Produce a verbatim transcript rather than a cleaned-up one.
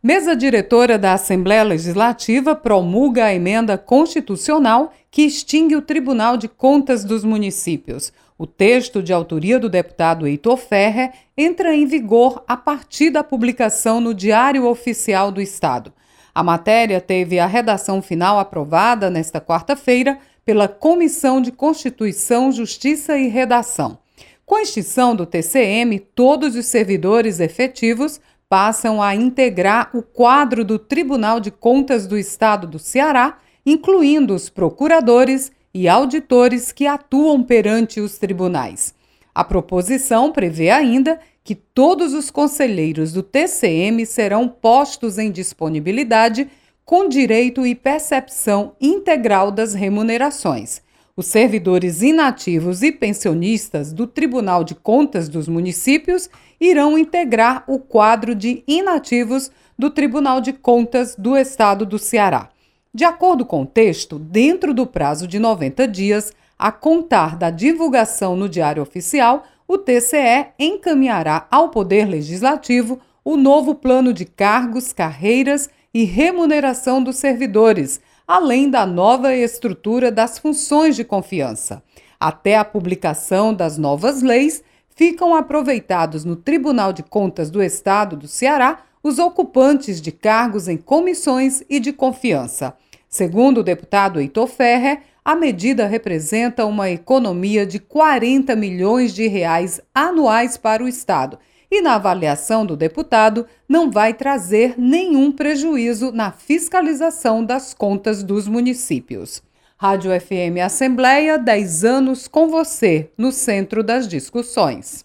Mesa diretora da Assembleia Legislativa promulga a emenda constitucional que extingue o Tribunal de Contas dos Municípios. O texto, de autoria do deputado Heitor Ferrer, entra em vigor a partir da publicação no Diário Oficial do Estado. A matéria teve a redação final aprovada nesta quarta-feira pela Comissão de Constituição, Justiça e Redação. Com a extinção do T C M, todos os servidores efetivos passam a integrar o quadro do Tribunal de Contas do Estado do Ceará, incluindo os procuradores e auditores que atuam perante os tribunais. A proposição prevê ainda que todos os conselheiros do T C M serão postos em disponibilidade com direito e percepção integral das remunerações. Os servidores inativos e pensionistas do Tribunal de Contas dos Municípios irão integrar o quadro de inativos do Tribunal de Contas do Estado do Ceará. De acordo com o texto, dentro do prazo de noventa dias, a contar da divulgação no Diário Oficial, o T C E encaminhará ao Poder Legislativo o novo plano de cargos, carreiras e remuneração dos servidores, além da nova estrutura das funções de confiança. Até a publicação das novas leis, ficam aproveitados no Tribunal de Contas do Estado do Ceará os ocupantes de cargos em comissões e de confiança. Segundo o deputado Heitor Ferrer, a medida representa uma economia de quarenta milhões de reais anuais para o Estado e, na avaliação do deputado, não vai trazer nenhum prejuízo na fiscalização das contas dos municípios. Rádio F M Assembleia, dez anos com você, no centro das discussões.